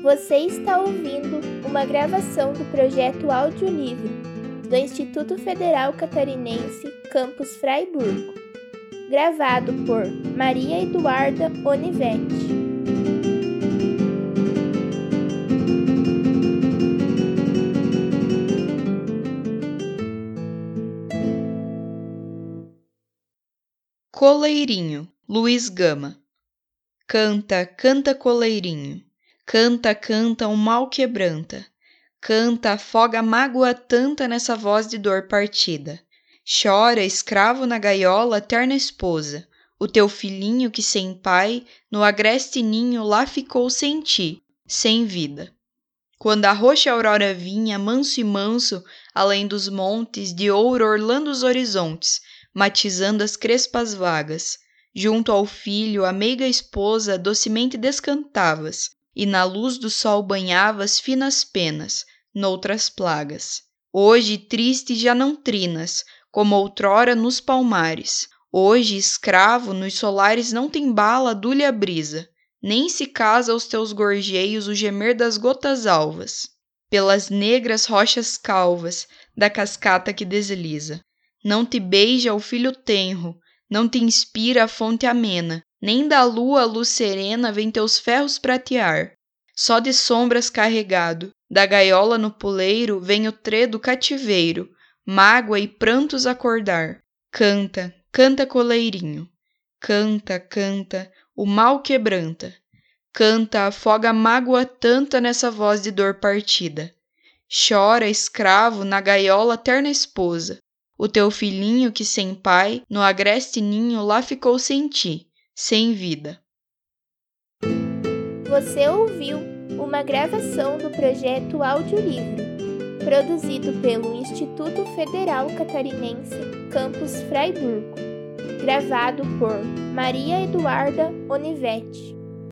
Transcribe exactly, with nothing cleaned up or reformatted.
Você está ouvindo uma gravação do projeto Audiolivro do Instituto Federal Catarinense, Campus Fraiburgo, gravado por Maria Eduarda Onivetti. Coleirinho, Luiz Gama. Canta, canta, coleirinho, canta, canta, o mal quebranta, canta, afoga a mágoa tanta nessa voz de dor partida. Chora, escravo na gaiola, terna esposa, o teu filhinho que sem pai, no agreste ninho lá ficou sem ti, sem vida. Quando a roxa aurora vinha, manso e manso, além dos montes, de ouro orlando os horizontes, matizando as crespas vagas, junto ao filho, a meiga esposa, docemente descantavas, e na luz do sol banhavas finas penas, noutras plagas. Hoje, triste, já não trinas, como outrora nos palmares. Hoje, escravo, nos solares não te embala a dúlia brisa, nem se casa aos teus gorjeios o gemer das gotas alvas, pelas negras rochas calvas da cascata que desliza. Não te beija o filho tenro, não te inspira a fonte amena, nem da lua a luz serena vem teus ferros pratear. Só de sombras carregado, da gaiola no puleiro vem o trê do cativeiro, mágoa e prantos acordar. Canta, canta, coleirinho, canta, canta, o mal quebranta, canta, afoga a mágoa tanta nessa voz de dor partida. Chora, escravo, na gaiola terna esposa, o teu filhinho que sem pai, no agreste ninho lá ficou sem ti, sem vida. Você ouviu uma gravação do projeto Audiolivro, produzido pelo Instituto Federal Catarinense, Campus Fraiburgo, gravado por Maria Eduarda Onivetti.